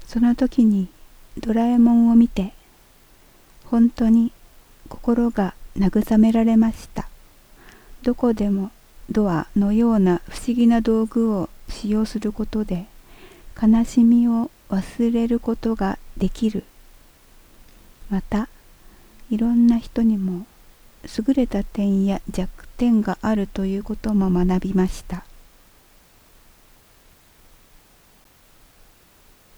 その時にドラえもんを見て、本当に心が慰められました。どこでもドアのような不思議な道具を使用することで、悲しみを忘れることができる。また、いろんな人にも優れた点や弱点があるということも学びました。